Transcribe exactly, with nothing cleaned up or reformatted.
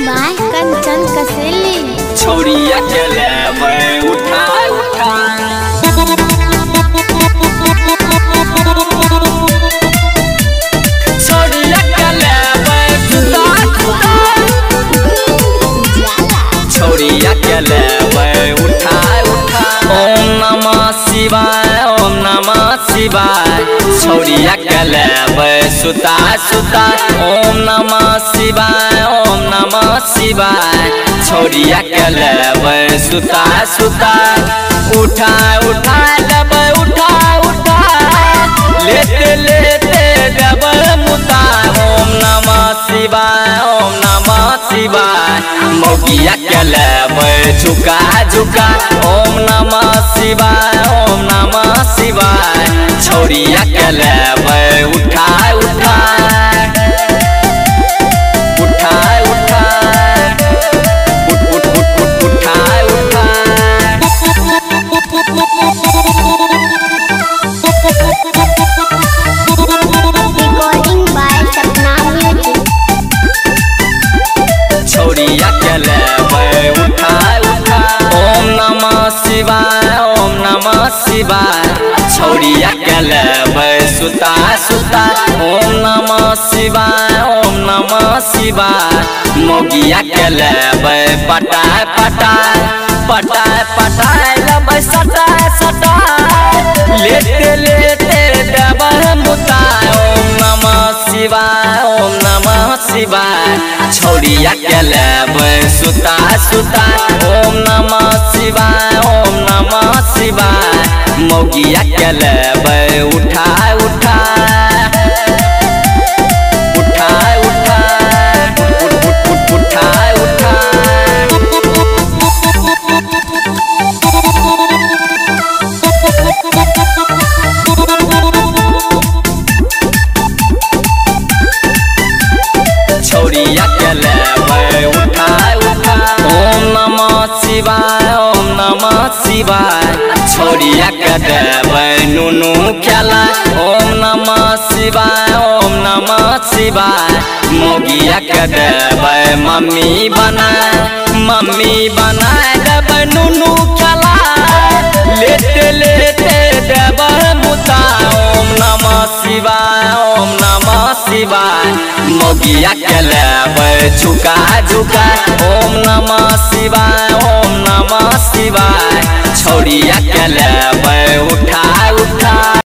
By Kanchan कसेली छोड़िया के लेवे उठा उठा छोड़िया के लेवे सुता सुता छोड़िया के लेवे उठा उठा ओम नमः शिवाय ओम नमः शिवाय छोड़िया के लेवे सुता सुता ओम नमः शिवाय ओम नमः शिवाय छोड़िया के लेवे सुता सुता उठा उठा लेवे उठा उठा लेते लेते डबल मुता ओम नमः शिवाय ओम नमः शिवाय मोगिया के लेवे झुका झुका ओम नमः शिवाय ओम नमः शिवाय छोड़िया के लेवे उठा उठा उठा उठा उठ उठ उठ उठ उठा उठा रिकॉर्डिंग बाय सपना म्यूजिक छोड़िया के लेवे उठा उठा ओम नमः शिवाय ओम नमः शिवाय छोड़िया के लेवे सुता सुता ओम नमः शिवाय ओम नमः शिवाय मोगिया के लेवे पटाय पटाय पटाय पटाय लेवे सटाय सटाय लेते लेते डबल मुता ओम नमः शिवाय ओम नमः शिवाय छोड़िया के लेवे सुता सुता ओम नमः शिवाय ओम नमः शिवाय मोगिया के लेवे उठा उठा उठा उठा उठ उठ उठ उठा उठा छोड़िया के लेवे उठा उठा ओम नमः शिवाय ओम नमः शिवाय छोड़िया के देवे नुनु खेला ओम नमः शिवाय ओम नमः शिवाय मोगिया के देवे मम्मी बनाए मम्मी बनाए देवे नुनु खेला लेते लेते देवे मुता ओम नमः शिवाय ओम नमः शिवाय मोगिया के लेवे झुका झुका ओम नमः शिवाय ओम नमः शिवाय छोड़िया के लेवे उठा उठा।